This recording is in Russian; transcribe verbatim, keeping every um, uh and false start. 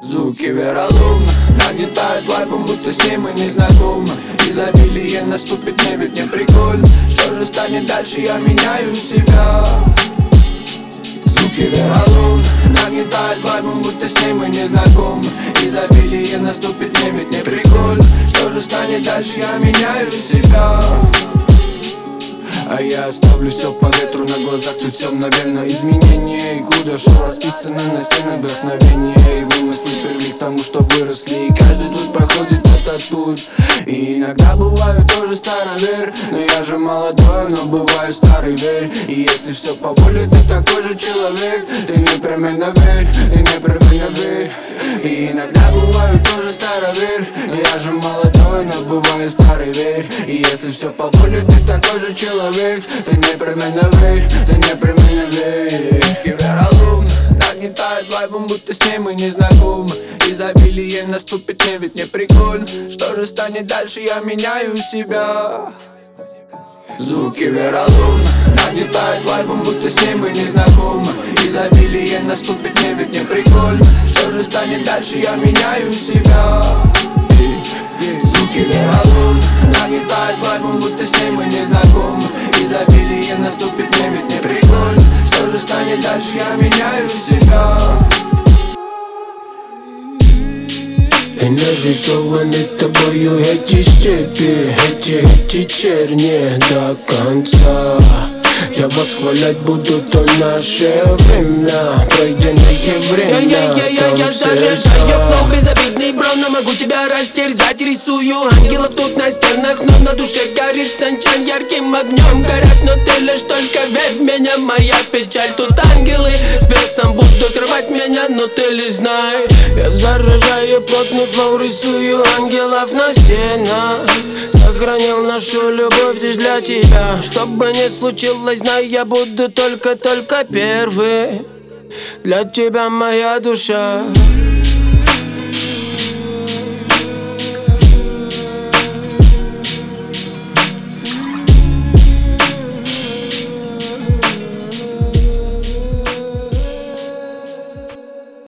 Звуки вероломно нагнетают вайбом, будто с ней мы не знакомы. Изобилие наступит, мне ведь не прикольно. Что же станет дальше, я меняю себя. Звуки вероломно нагнетают вайбом, будто с ней мы не знакомы. Изобилие наступит, мне ведь не прикольно. Что же станет дальше, я меняю себя. А я оставлю все по ветру, на глазах тут все мгновенно. Изменения и куда шо расписаны на стенах вдохновения. И вымыслы привели к тому, что выросли. И каждый тут проходит этот путь. И иногда бываю тоже старовер, но я же молодой, но бываю старый, верь. И если все по воле, ты такой же человек. Ты непременно верь, ты непременно верь. И иногда бываю тоже старовер, но я же молодой, но бываю старый, верь. И если все по воле, ты такой же человек. Ты непременно верь, ты непременно верь. Вероломно нагнетает вайбом, будто с ней мы не знакомы. Изобилие наступит, мне ведь не прикольно. Что же станет дальше, я меняю себя. Звуки вероломно нагнетает вайбом, будто с ней мы не знакомы. Изобилие наступит, мне ведь не прикольно. Что же станет дальше, я меняю себя. Звуки вероломно нагнетает вайбом, будто с ней мы не знакомы. Изобилие наступит, мне ведь не прикольно. Что же станет дальше, я меняю себя. И нарисованы тобою эти степи, эти, эти черни до конца. Я восхвалять буду то наше время, пройденное время. Я-я-я-я, я заряжаю флоу безобидный, бро, но могу тебя растерзать. Рисую ангелов тут на стенах, но на душе горит санчан. Ярким огнем горят, но ты лишь только верь в меня. Моя печаль, тут ангелы с бесом будут рвать меня, но ты лишь знай. Я заражаю плотный флоу, рисую ангелов на стенах. Сохранил нашу любовь лишь для тебя. Что бы ни случилось, знай, я буду только-только первый. Для тебя моя душа.